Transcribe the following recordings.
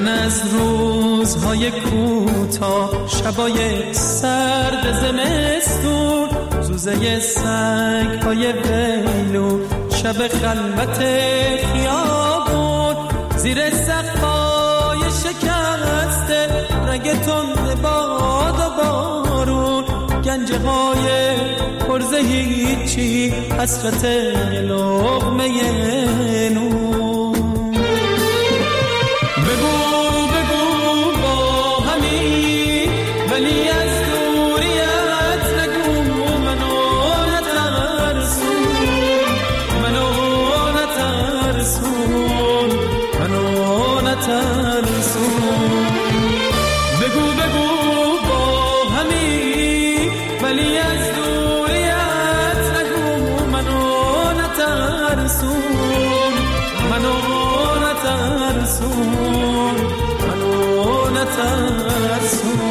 من از روزهای کوتاه، شبای سرد زمستون، زوزه سگ‌های ویلو، شب خلوت خیابون، زیر سقف‌های شکسته رگ تند باد و بارون، گنجه‌های پرز هیچی، حسرت لقمه نون. ولی از دوریت نگو منو نترسون، منو نترسون، منو نترسون. بگو بگو با همی، ولی از دوریت نگو منو نترسون، منو نترسون، منو نترسون.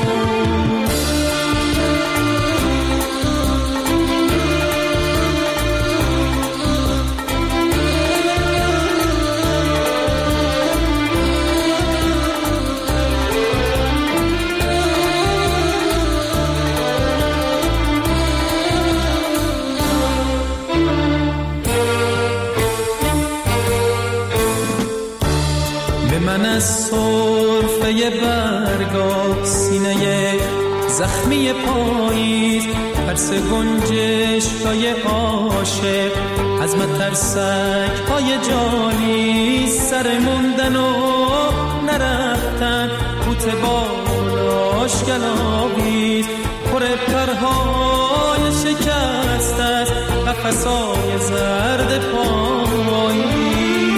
من از سرفه برگا، سینه زخمی پاییز، ترس گنجش‌های عاشق، از مترسک‌های جانی، سر موندن و نرفتن، بوت بالاش گلاویز، پر پرهای شکست است، قفس‌های زرد پاییز.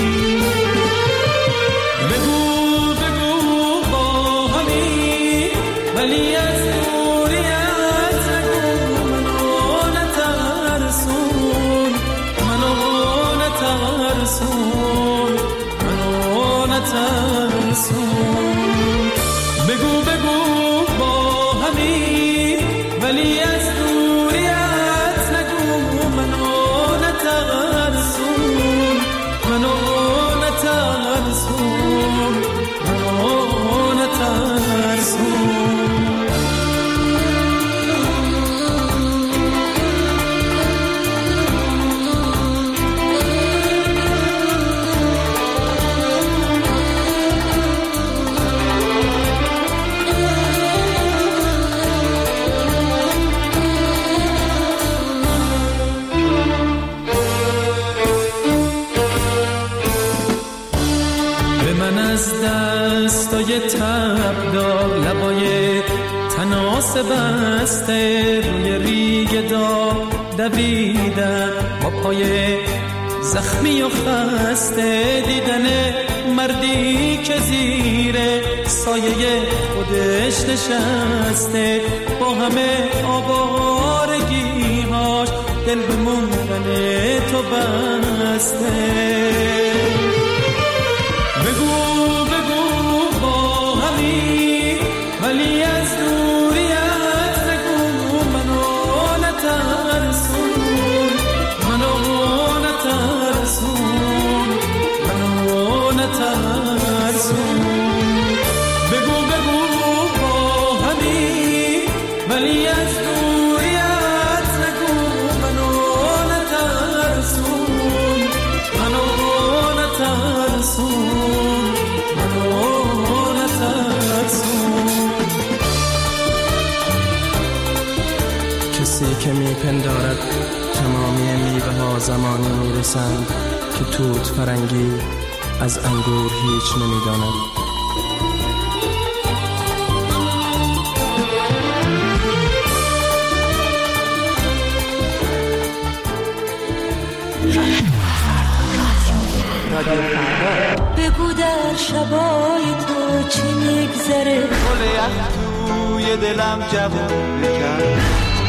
ولی از دوریت نگو منو نترسون، منو نترسون، منو نترسون. بگو بگو با همی، ولی از دوریت نگو منو نترسون، منو نترسون، منو نترسون. دستای تبدار، لبای تناس بسته، روی ریگ داغ دویدن با پای زخمی و خسته، دیدن مردی که زیر سایه خودش نشسته، با همه آوارگی‌هاش دل به موندن تو بسته. ولی از دوریت نگو منو نترسون، منو نترسون، منو نترسون. بگو بگو با همی، ولی از دوریت نگو منو نترسون، منو نترسون، منو نترسون. کسی که میپندارد تمامی میوه ها زمانی میرسند که توت فرنگی از انگور هیچ نمیداند. بگو در شبای تو چی میگذره، گل یخ توی دلم جوون بکن.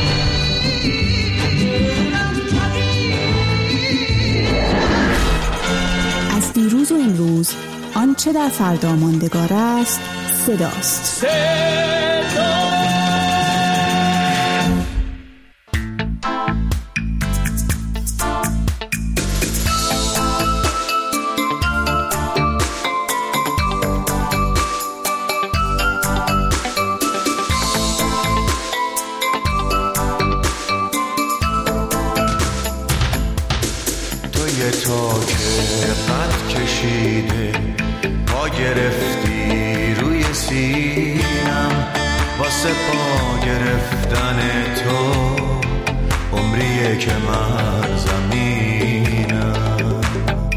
از دیروز و امروز آنچه در فردا ماندگار است صداست. روی تا که قد کشیده پا گرفتی روی سینم واسه پا گرفتن تو عمریه که من زمینم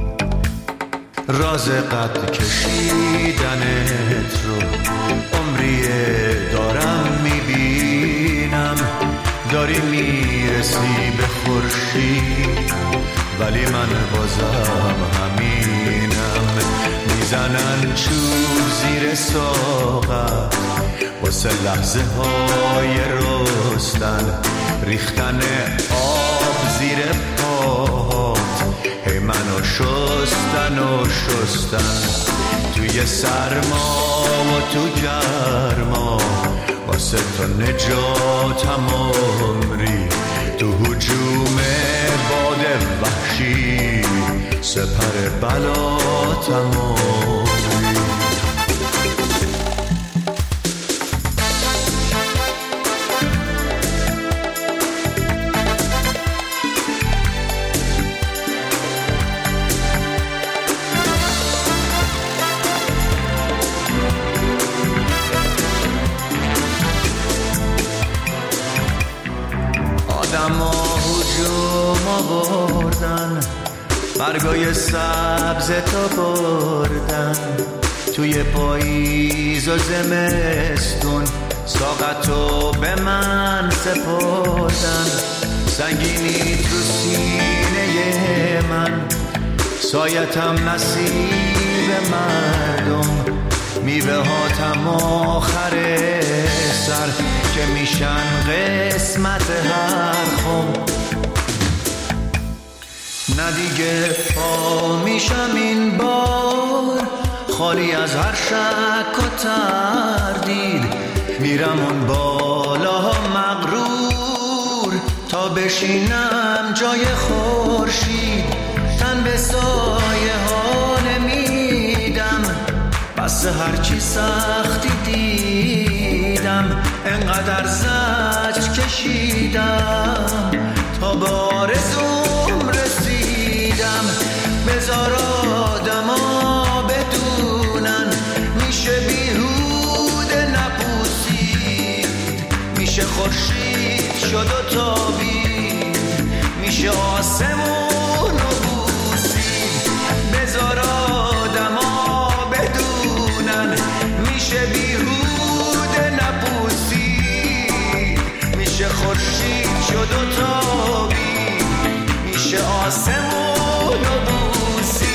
راز قد کشیدنت رو عمریه دارم میبینم داری میرسی به خورشید ولی من بازم همینم میزنن چوب زیر ساقم واسه لحظه های رستن ریختن آب زیر پات هی منو شستن و شستن توی سرما و تو گرما واسه تو نجاتم عمری تو هجوم باد وحشی سپر بلاتم عمری برگای سبز تا بردن توی پاییز و زمستون ساقتو به من سپردن سنگینی تو سینه من سایتم نصیب مردم میوه هاتم آخر سر که میشن قسمت هر خم نه دیگه پا میشم این بار خالی از هر شک و تردید میرم اون بالا مغرور تا بشینم جای خورشید تن به سایه ها نمیدم بس هرچی سختی دیدم انقدر زجر کشیدم تا به آرزوم رسیدم بذار آدما بدونن میشه بیهوده نپوسید میشه خورشید شد و تابید میشه آسمون و بوسید بذار آدما بدونن میشه بیهوده نپوسید میشه خورشید شد و تابید میشه آسمون و بوسید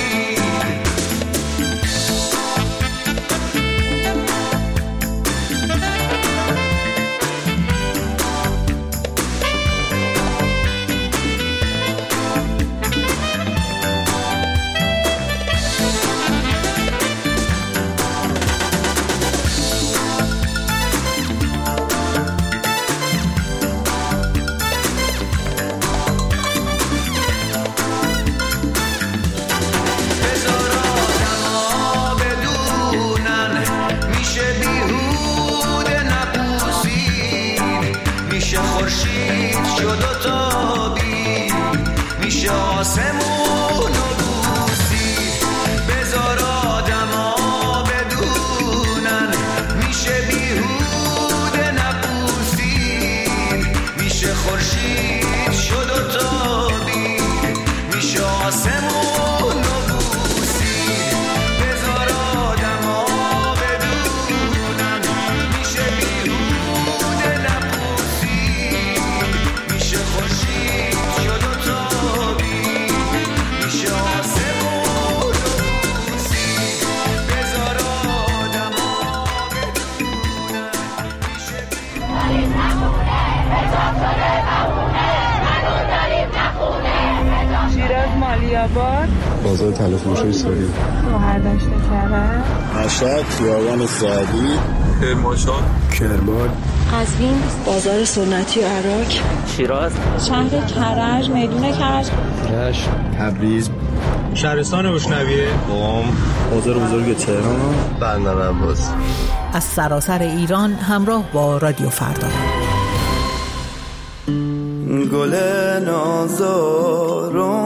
بازار تلفروشی سوری شهرداشت کرد مشهد خیابان سعدی کرمانشاه کرمان قزوین بازار سنتی عراق شیراز شهر کرج میدون کرج رشت تبریز شهرستان بوشنویه قم بازار بزرگ تهران بندر عباس از سراسر ایران همراه با رادیو فردا. گل نازارم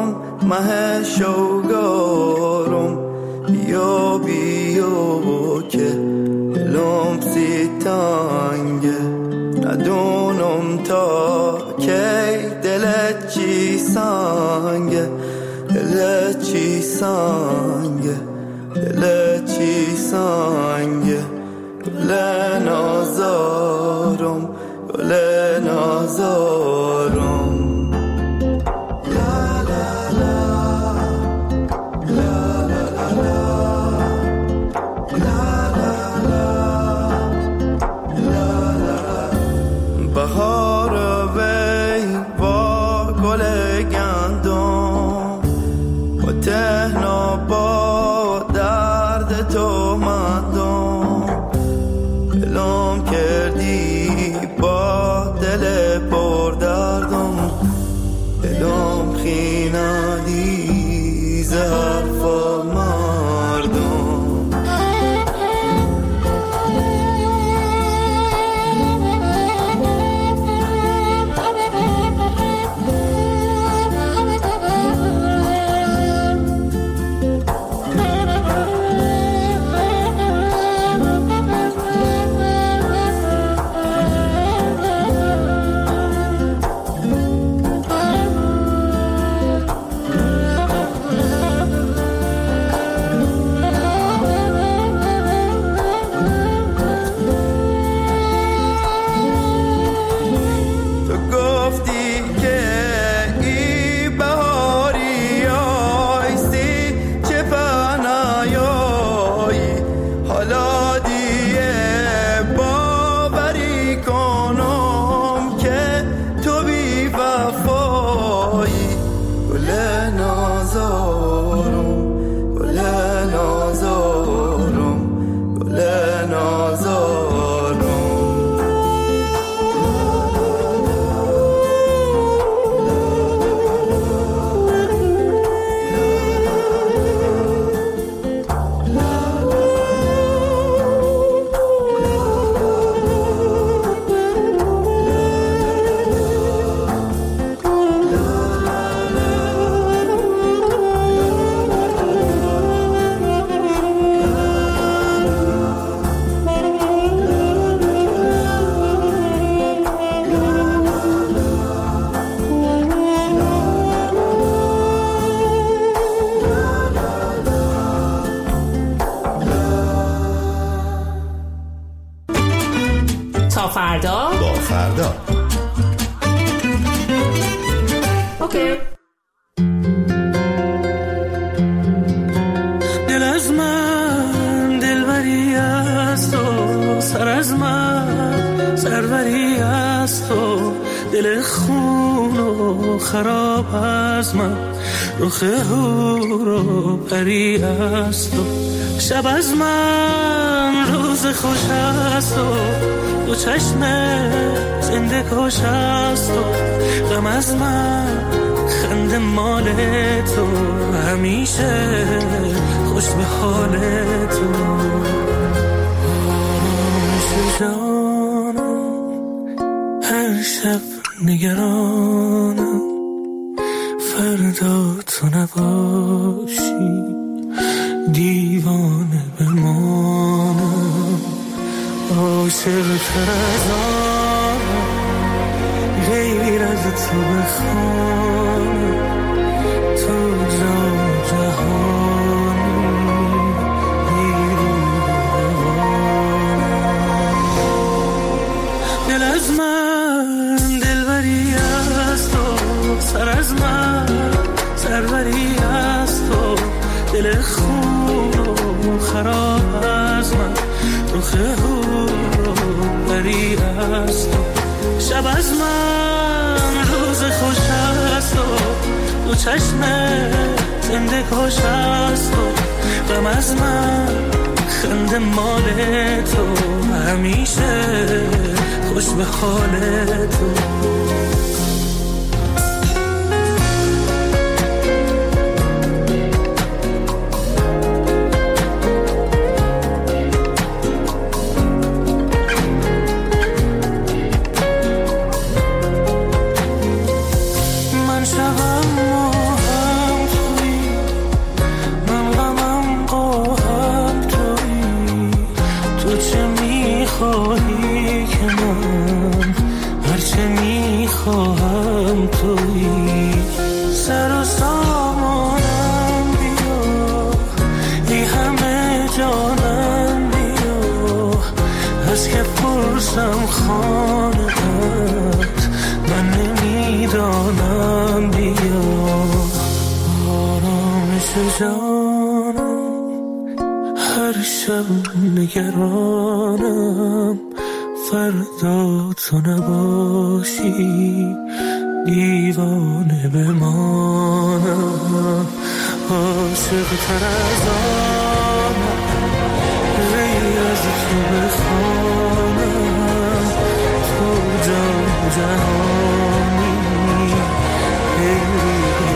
مه شوگارم بیا بیا که دلم سی تنگه ندونم تا کی دلت چی سنگه دلت چی سنگه دلت چی سنگه گل نازارم گل نازارم بهار وی با گل گندم با تهنا با درد تو مندم دلم کردی با دل پر دردم دلم خیندی زهرفا مردم فردا با فردا. اوکی. دل از من دلبری است و سر از من سروری است و دل خون و خراب از من رخ هور و پری است و شب از من روز خوش است و دو چشم زنده کش است و غم از من خنده مال تو همیشه خوش به حال تو جانم هر شب نگرانم فردا تو نباشی دیوانه بمانم عاشق تر از آنم غیر از تو بخوانم تو جان جهانی بیرون بمانم دل از من دلبری است و سر از من سروری است و دل خون و خراب از من رخ هور و پری است و شب از من روز خوش است و دو چشم زنده کش است و غم از من خنده مال تو همیشه خوش به حال تو خانه‌ات من نمیدانم بیا آرامش جانم هر شب نگرانم فردا تو نباشی دیوانه بمانم عاشق تر از آنم غیر از تو بخوانم تو جان جهانی غیری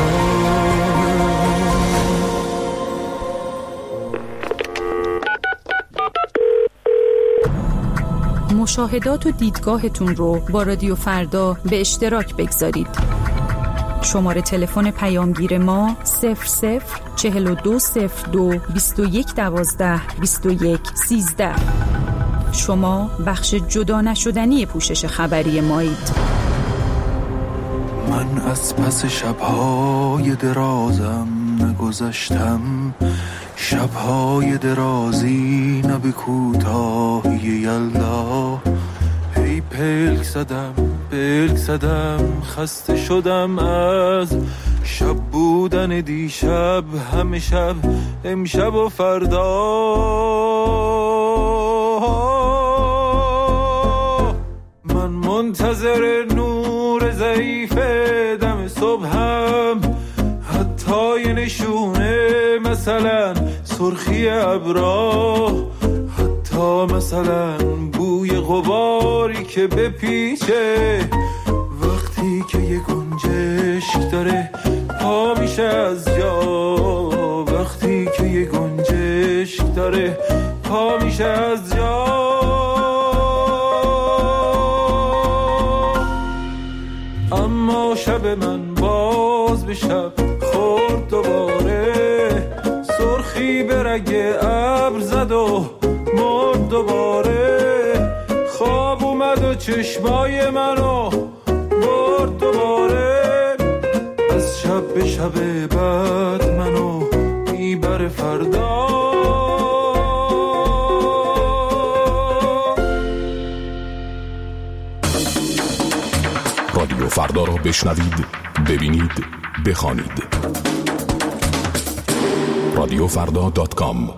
مشاهدات و دیدگاهتون رو با رادیو فردا به اشتراک بگذارید. شماره تلفن پیامگیر ما 00420221122113. شما بخش جدا نشدنی پوشش خبری مایید. من از پس شب‌های درازم نگذشتم، شب‌های درازی نه به کوتاهی یلدا. هی پلک زدم خسته شدم از شب بودن دیشب، همه شب امشب و فردا. من منتظر نور ضعیف دم صبحم، حتی یه نشونه مثلا سرخی ابرا، حتی مثلا بوی غباری که بپیچه وقتی که یه گنجشک داره پا میشه از جا، وقتی که یه گنجشک داره پا میشه از جا. اما شب من باز به شب خورد دوباره، سرخی به رگ ابر زد و مرد دوباره، خواب اومد و چشمای منو برد دوباره، از شب به شب بعد منو میبره فردا. رادیو فردا رو بشنوید، ببینید، بخوانید. رادیوفردا.com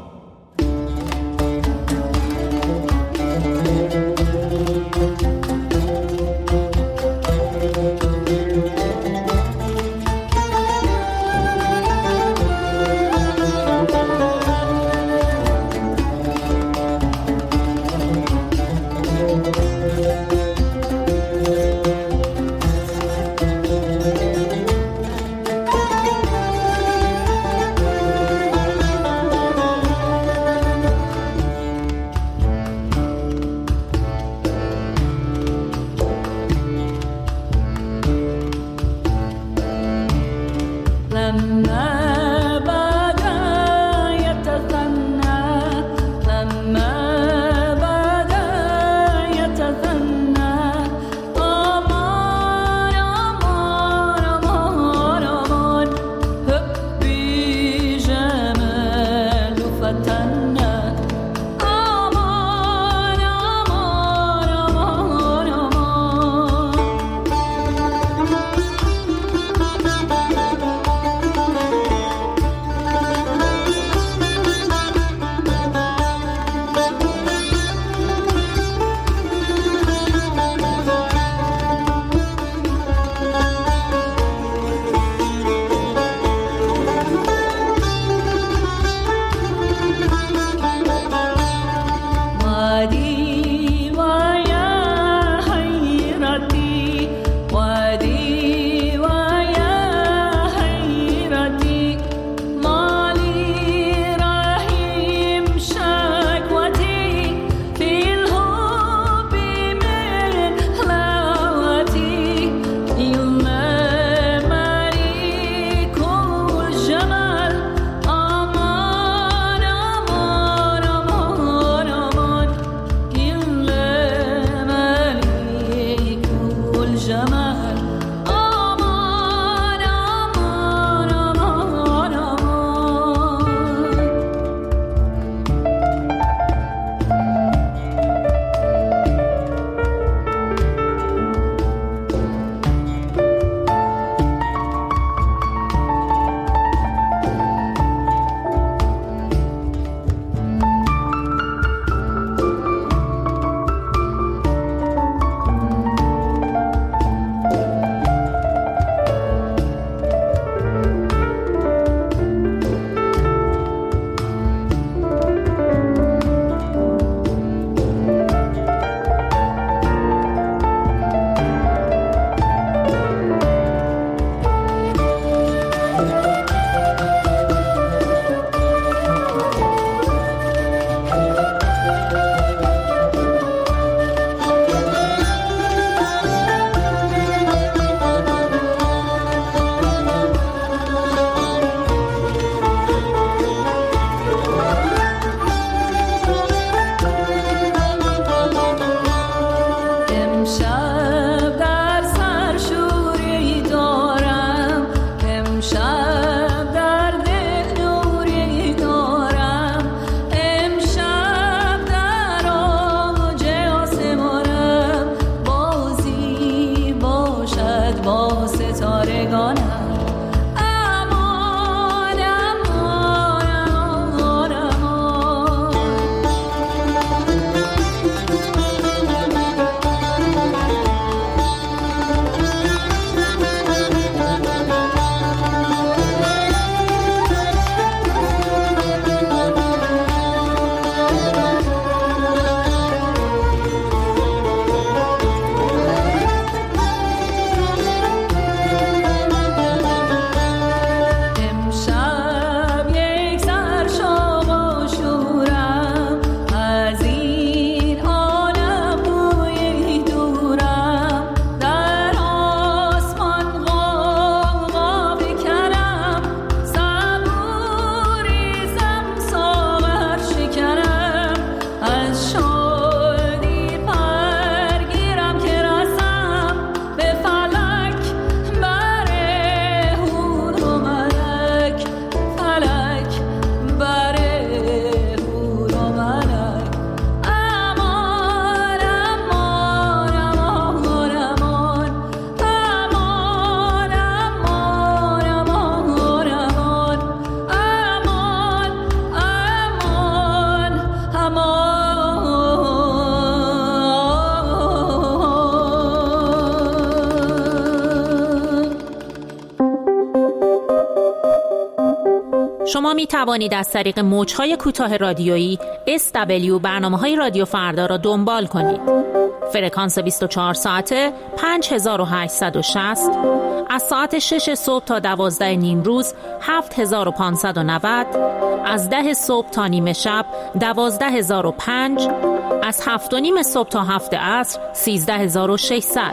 شما می توانید از طریق موج‌های کوتاه رادیویی SW برنامه‌های رادیو فردا را دنبال کنید. فرکانس 24 ساعته 5860، از ساعت 6 صبح تا 12 نیم روز 7590، از 10 صبح تا نیمه شب 12005، از 7 و نیم صبح تا 7 عصر 13600.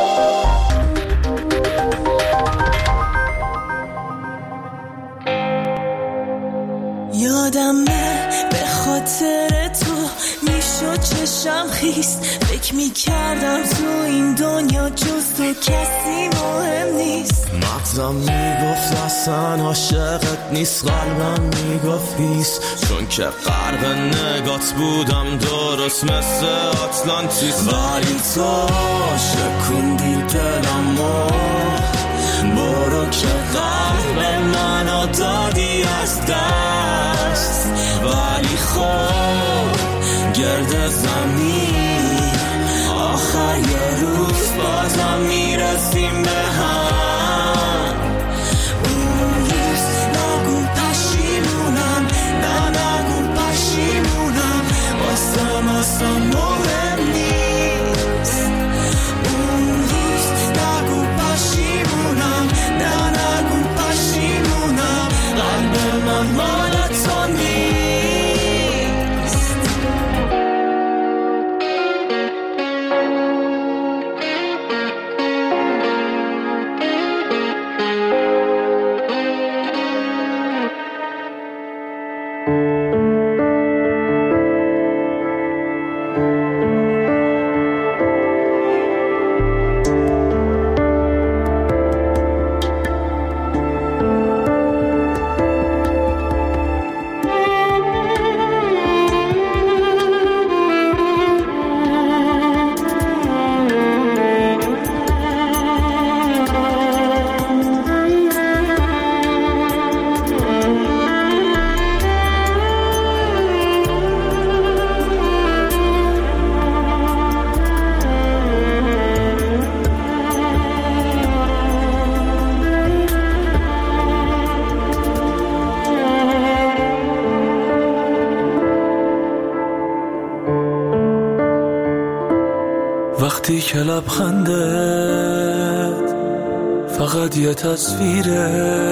یادمه به خاطر تو میشد چشم خیس، فکر میکردم تو این دنیا جز تو کسی مهم نیست. مغزم میگفت اصلا عاشقت نیست، قلبم میگفت هیس، چون که غرق نگات بودم درست مثل آتلانتیس. ولی تو شکوندی دلمو، برو که قلب منو دادی از دست. ولی خب گرد زمین آخر یه روز بازم میرسیم به هم. اون روز نگو پشیمونم، نه نگو پشیمونم، واسه مهم نیست. اون روز نگو پشیمونم، نه نگو پشیمونم، قلب من مال تو نیست. وقتی که لبخندت فقط یه تصویره،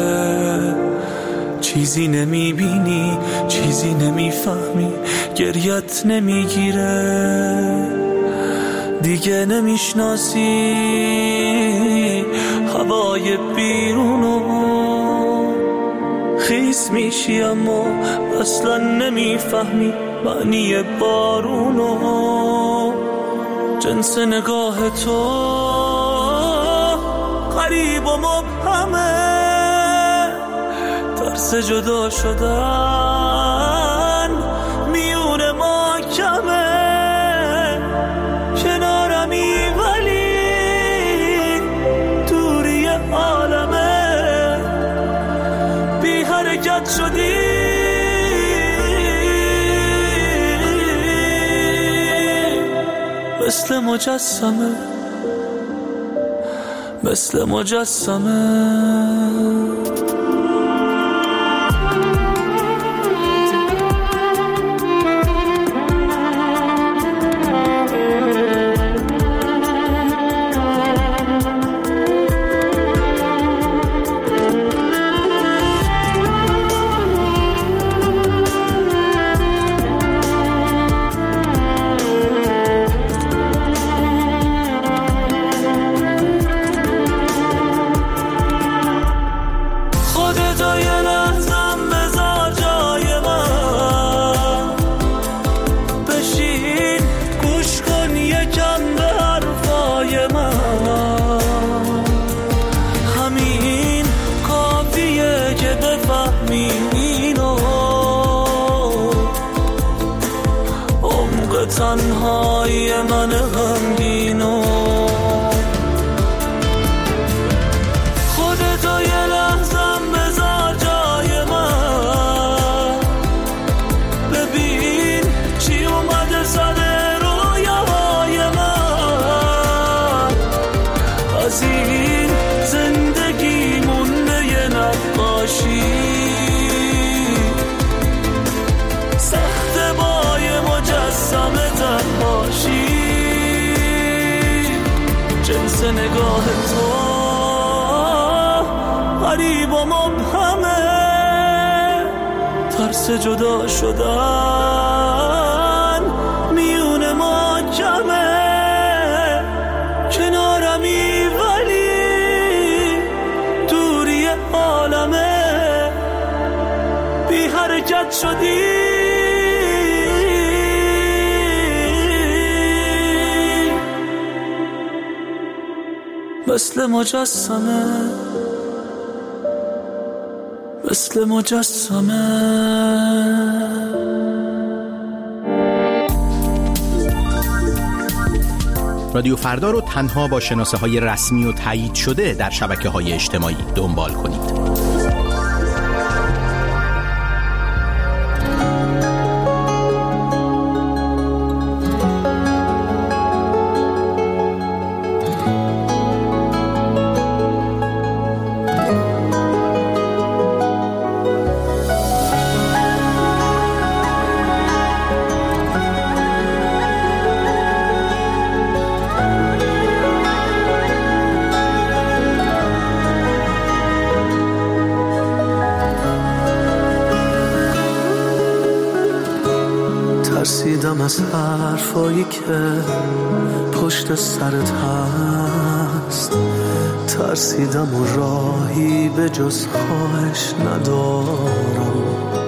چیزی نمیبینی، چیزی نمیفهمی، گریت نمیگیره، دیگه نمیشناسی هوای بیرونو، خیس میشی اما اصلا نمیفهمی معنی بارونو. جنس نگاه تو غریب و مبهمه، ترس جدا شدن میون ما کمه. کنارمی ولی دوری عالمه، بی حرکت شدی مثل مجسمه، مثل مجسمه. تنهای من غمگینو، خودتو یه لحظم بذار جای من، ببین چی اومده سر رویاهای من. از این زندگی مونده یه نقاشی، مثل نگاه تو غریب و مبهمه، ترس جدا شدن میون ما جمعه، کنارمی ولی دوری عالمه، بی حرکت شدی مثل مجسمه، مثل مجسمه. رادیو فردا رو تنها با شناسه‌های رسمی و تایید شده در شبکه‌های اجتماعی دنبال کنید. ترسیدم از حرفایی که پشت سرت هست، ترسیدم و راهی به جز خواهش ندارم،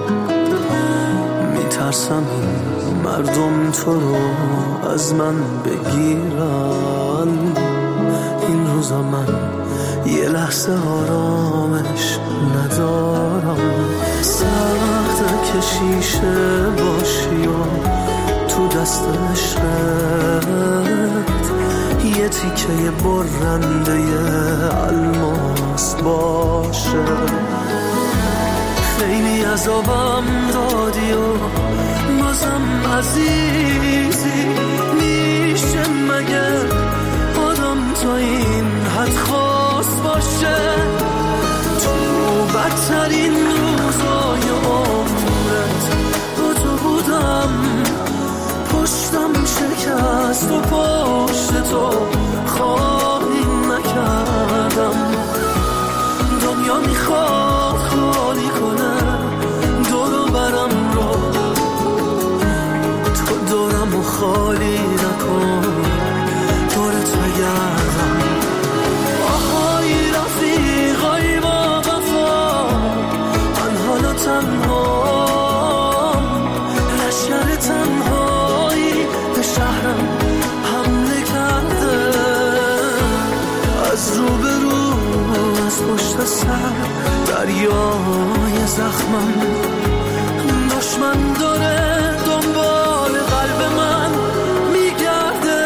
میترسم مردم تو رو از من بگیرن، این روزا من یه لحظه آرامش ندارم، سخته که شیشه باشی و تو دست عشقت یه تیکه برنده الماس باشه، خیلی عذابم دادی و بازم عزیزی، میشه مگر آدم تا این حد خاص باشه، تو بدترین روزای عمرت با تو بودم، پشتم شکست و پشت تو خواهی نکردم، دنیا میخواد خالی کنه دورو برم رو، تو دورم و خالی نکن دورت بگردم، آهای رفیقای با وفا، من حالا تنها لشکر تنهایی به شهرم حمله کرده، از رو به رو از پشت سر دریای زخمم، دشمن داره دنبال قلب من میگرده،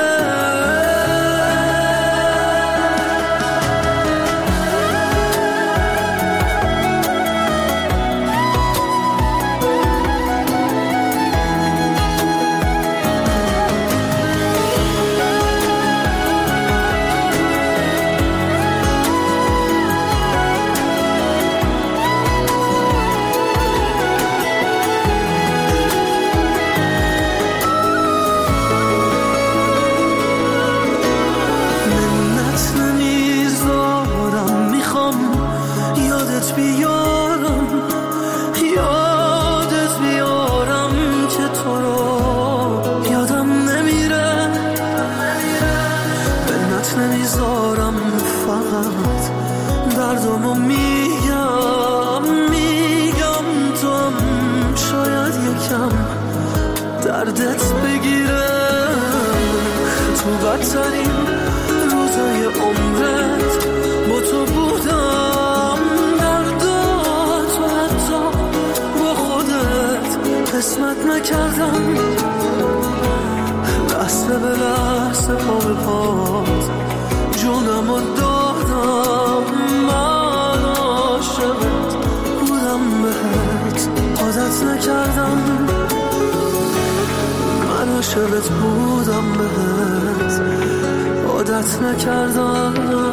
دردت بگیره، تو بدترین روزای عمرت با تو بودم، درداتو حتی با خودت قسمت نکردم، لحظه به لحظه پا به پات جونمو دادم، من عاشقت بودم بهت عادت نکردم، من عاشقت بودم بهت عادت نکردم،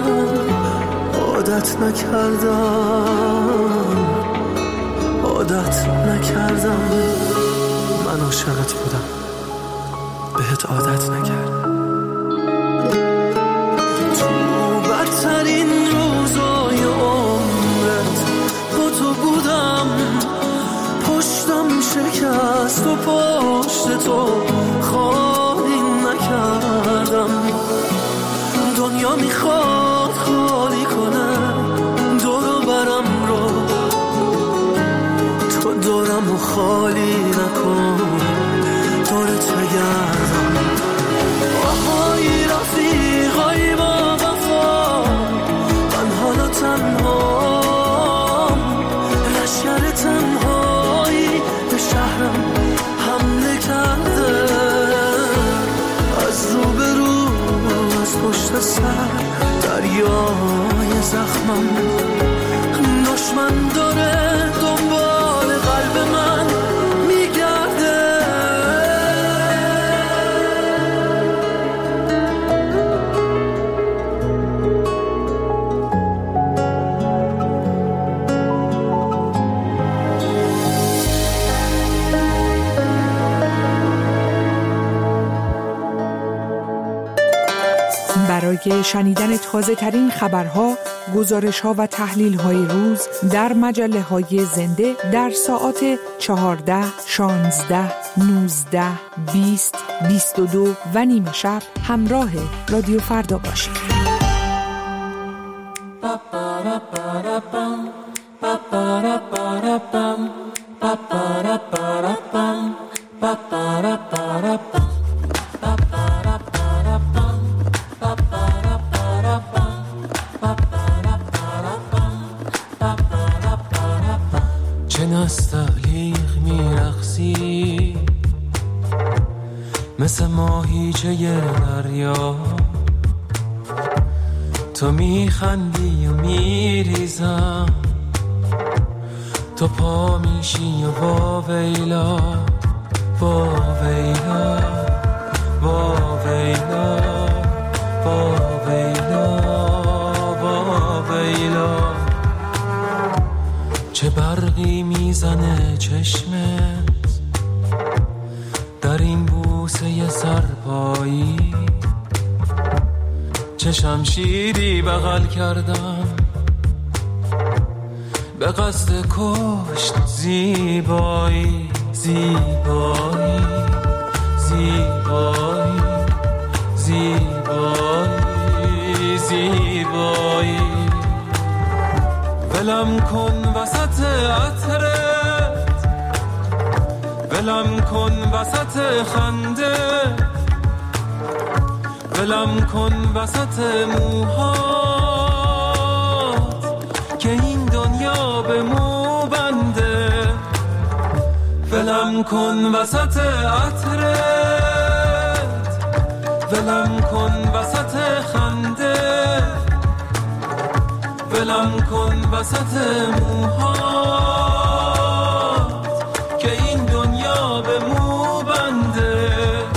عادت نکردم، عادت نکردم، من عاشقت بودم بهت عادت نکردم. دست و پشت تو خالی نکردم. دنیا میخواد خالی کنه دور برم رو، تو دورم و خالی نکن دورت بگردم. آهای رفیقای با وفا، من حالا تنهام، لشکر تنهایی به شهرم حمله کرده. از روبرو از پشت سر دریای زخمم، دشمن داره دنبال قلب من میگرده. برای شنیدن تازه ترین خبرها، گزارش‌ها و تحلیل‌های روز در مجله‌های زنده در ساعات 14، 16، 19، 20، 22 و نیمه شب همراه رادیو فردا باشید. مثل ماهیچه دریا تو میخندی و میریزم، تو پا میشی و واویلا واویلا واویلا واویلا واویلا. چه برقی میزنه چشمت در این بوسه سرپایی، چه شمشیری بغل کردم به قصد کشت زیبایی زیبایی زیبایی زیبایی زیبایی. ولم کن وسط عطرت، ولم کن وسط خنده، ولم کن وسط موهات که این دنیا به مو بنده. ولم کن وسط عطرت، ولم کن وسط خنده، ولم کن وسط موهات که این دنیا به مو بنده.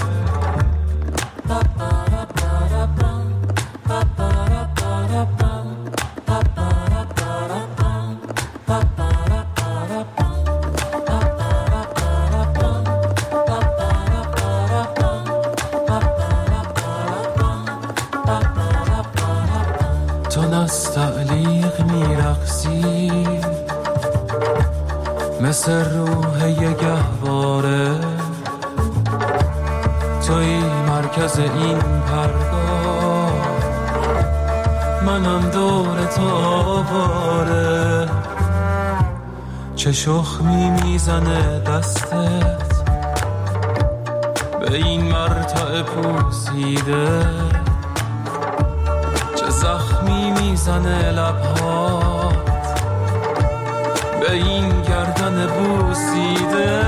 تو نستعلیق میرقصی مثل روح یه گهواره، توی مرکز این پرگاه، منم دور تو آواره. چه شخمی میزنه دستت به این مرتع پوسیده، چه زخمی میزنه لبهات به این گردن بوسیده.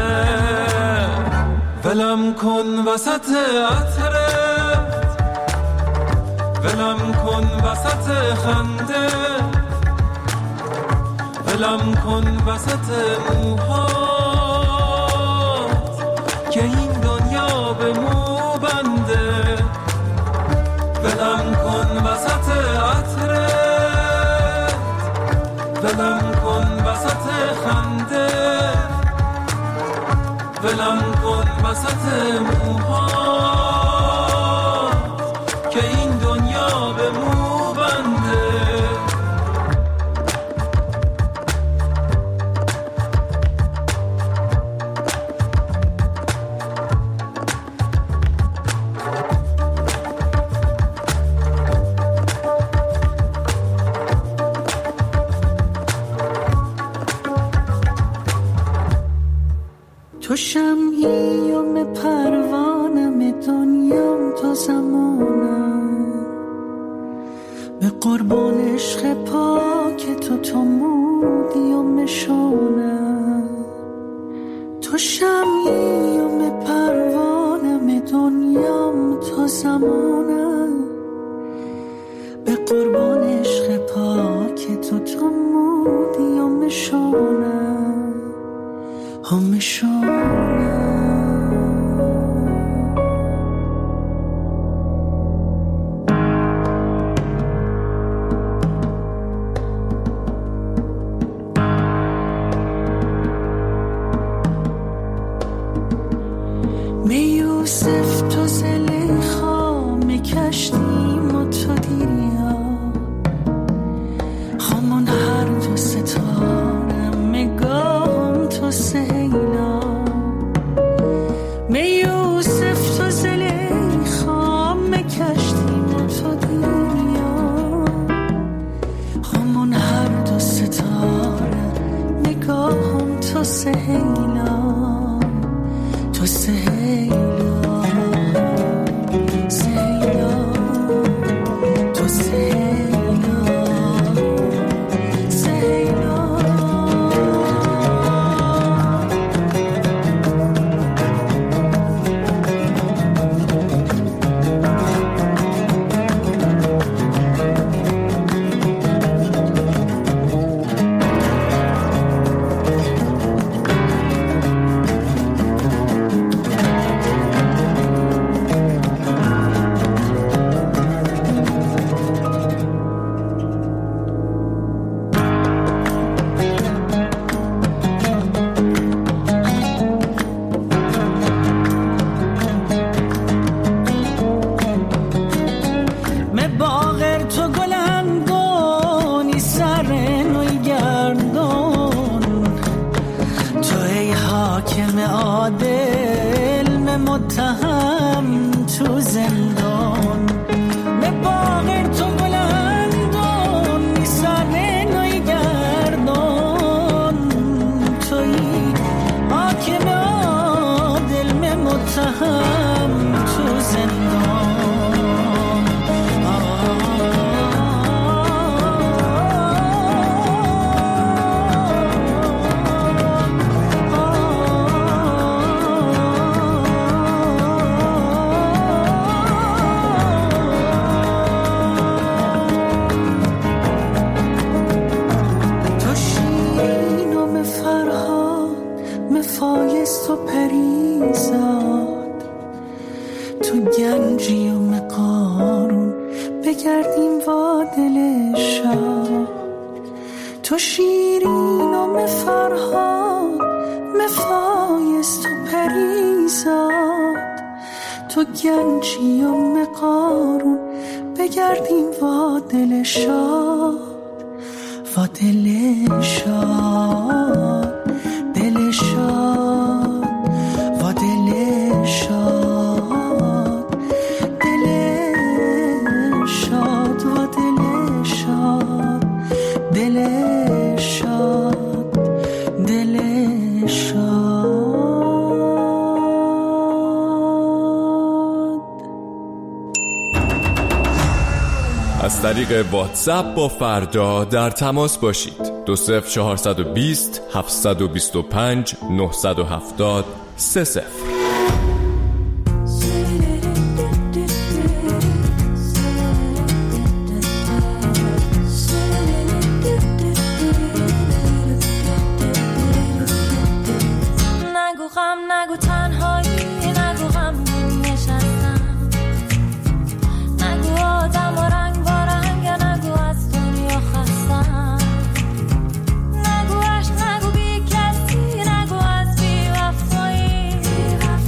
ولم کن وسط عطرت، ولم کن وسط خنده، ولم کن وسط موهات که این دنیا به مو بنده. ولم کن وسط عطرت، ولم کن وسط خنده، ولم کن وسط موهات که این دنیا به مو بنده. تو شمعیم پروانم دنیام تا زمانم به قربان عشق پاک تو مودی و مشانم تو شمعیم پروانم دنیام تا زمانم به قربان عشق پاک تو مودی و مشانم می یوسف تو زلیخا می کشتیم و تو دیریا خامون هر دو ستاره میگم تو سهیلا می یوسف تو زلیخا می کشتیم و تو دیریا خامون هر دو ستاره میگم تو سهیلا تو سهیلا تو شیرین و مفرهاد مفایست و پریزاد تو گنجی و مقارون بگردیم وا دل شاد وا دل شاد دل شاد وا دل شاد دل شاد وا دل شاد دل شاد دل شاد. از طریق واتساپ با فردا در تماس باشید. 20420 725 970 30. نگو تنهایی نگو غمگین نشستم نگو آدم و رنگ با رنگ نگو از دنیا خستم نگو عشق نگو بی کسی نگو از بی وفایی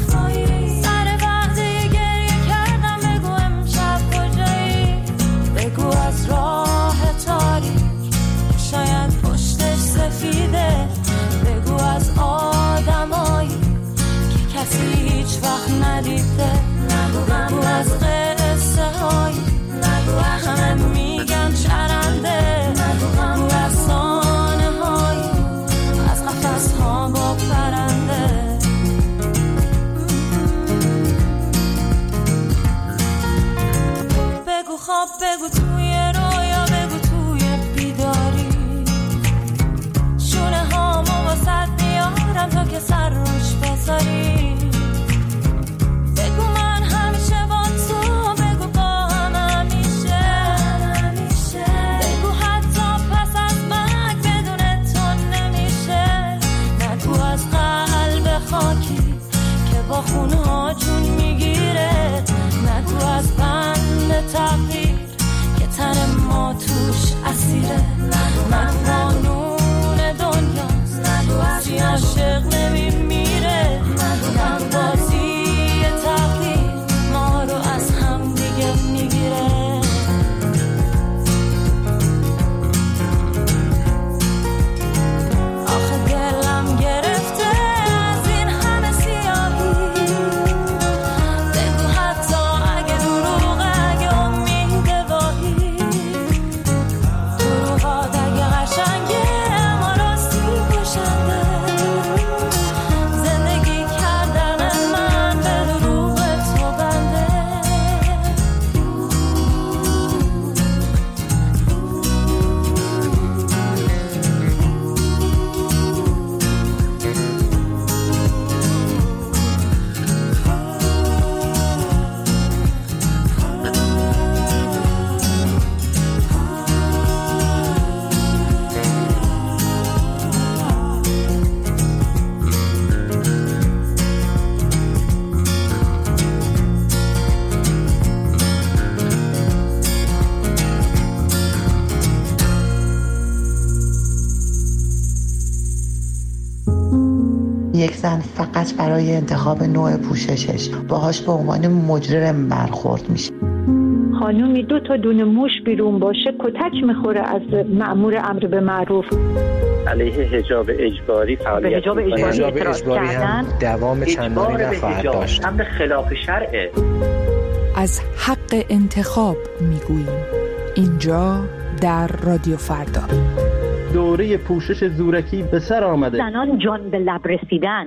هوا خونها جون میگیره. نگو از بند تقدیر که تن ما توش اسیره. نگو قانون دنیاست، نگو از عاشق نمیمیره. نگو بازی تقدیر ما رو از هم دیگه میگیره. یک زن فقط برای انتخاب نوع پوششش باهاش به عنوان مجرم برخورد میشه. خانومی 2 تا دونه موش بیرون باشه کتک میخوره از مأمور امر به معروف. علیه حجاب اجباری فعالیت حجاب اجباری هم دوام چندانی نخواهد داشت. امر خلاف شرعه. از حق انتخاب میگوییم اینجا در رادیو فردا. دوره پوشش زورکی به سر آمده. زنان جان به لب رسیدن.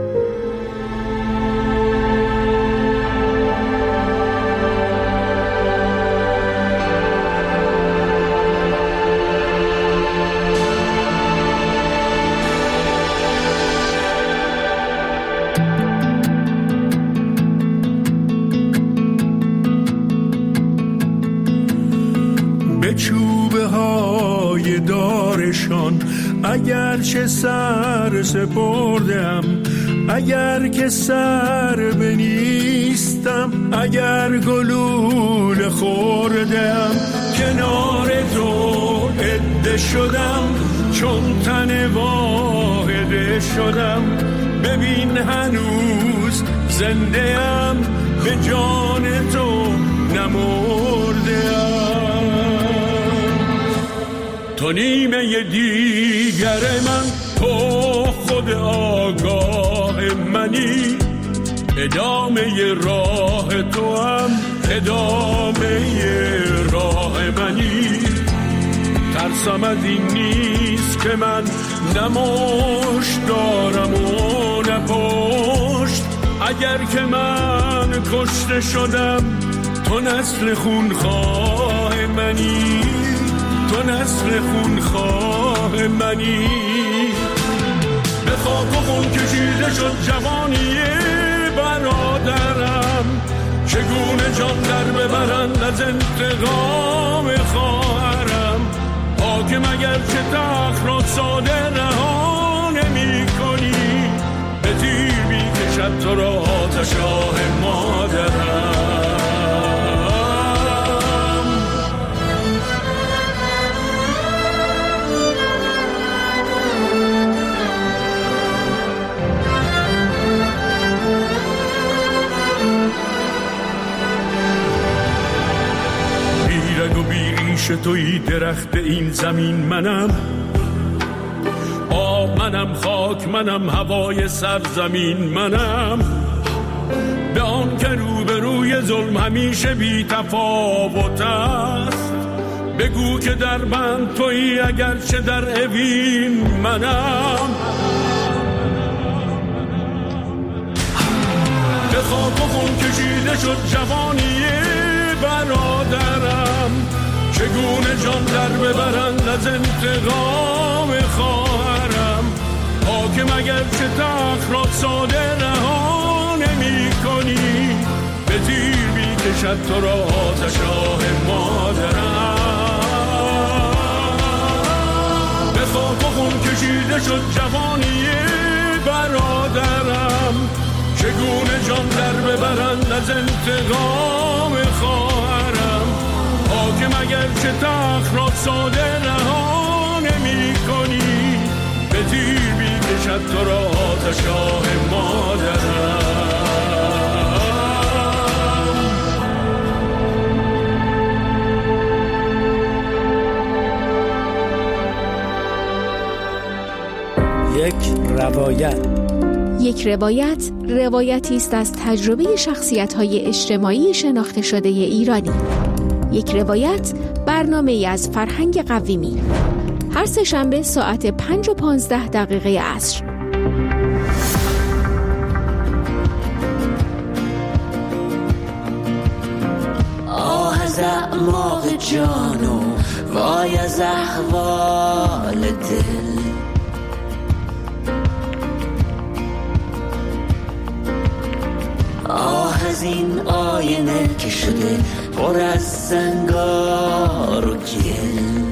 به چوبه های دارشان اگر چه سر سپردم، اگر که سر بنیستم، اگر گلوله خوردم، کنار تو عده شدم، چون تن واحده شدم. ببین هنوز زنده ام، به جان تو نمرده ام. تو نیمه دیگر من، تو خود آگاه منی، ادامه راه تو هم ادامه راه منی. ترسم از این نیست که من نمشت دارم و نپشت. اگر که من کشته شدم، تو نسل خونخواه منی، تو نسل خونخواه منی. به خاک و خون کشیده شد جوانی برادرم، چگونه جان در ببرند از انتقام خواهرم. حاکم اگر چه تخت را ساده رها نمی کنی، به تیر می کشد تو را آتش آه مادرم. توی درخت این زمین منم، آب منم، خاک منم، هوای سرزمین منم. به آن که روبروی ظلم همیشه بی تفاوت است، بگو که در بند توی اگرچه در اوین منم. به خاک و خون کشیده شد جوانی برادرم، چگونه جان در ببرند از انتقام خواهرم. حاکم اگر چه تخت را ساده رها نمی کنی، به تیر می کشد تو را آتش آه مادرم. به خاک و خون کشیده شد جوانی برادرم، چگونه چگونه جان در ببرند از انتقام خواهرم. حاکم اگر چه تخت را ساده رها نمی کنی، به تیر بیکشد تو را آتش آه مادرم. یک روایت روایتی است از تجربه شخصیت‌های اجتماعی شناخته شده ایرانی. یک روایت برنامه‌ای از فرهنگ قویمی. هر سه‌شنبه ساعت 5:15 عصر. آه از اعماق جان و وای از احوال دل، آه از این آینه که شده پر از زنگار و گل.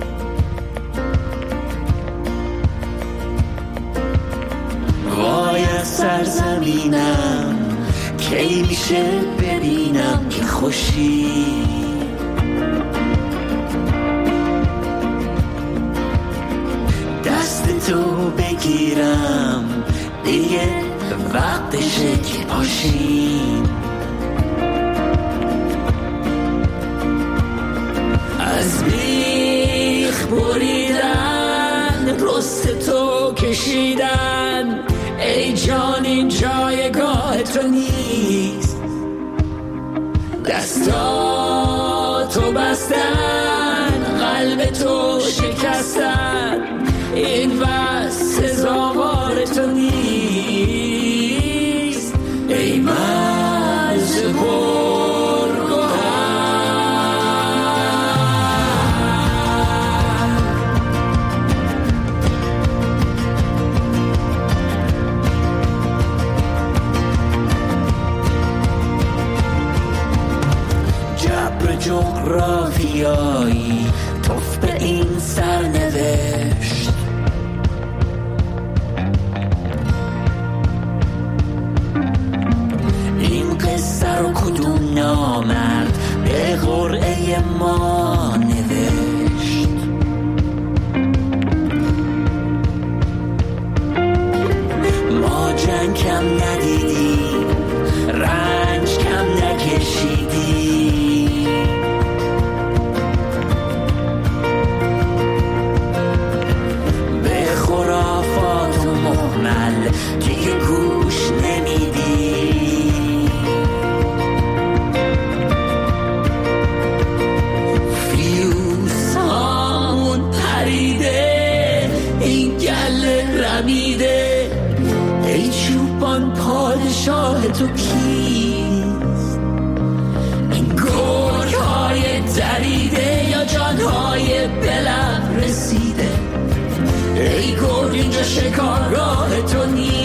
وای از سرزمینم کی میشه ببینم که خوشی، دست تو بگیرم دیگه وقتشه که پاشیم. از بیخ بریدن رست تو کشیدن، ای جان این جایگاه تو نیست. دستاتو بستن قلب تو شکستن، این بس سزاوار تو نیست. ای مرز پرگوهر، جبر جغرافیایی توف به این سرنوشت. این قصه رو کدوم نامرد به قرعه ما نوشت؟ ما جنگ کم ندیدیم، رنج کم نکشیدیم، به خرافات و مهمل دیگه گوش نمیدیم. فیوز هامون پریده، این گله رمیده، ای چوبان پادشاه تو کیست؟ این گرگ های دریده یا جان های بلب رسیده؟ ای گرگ اینجا شکارگاه تو نیست.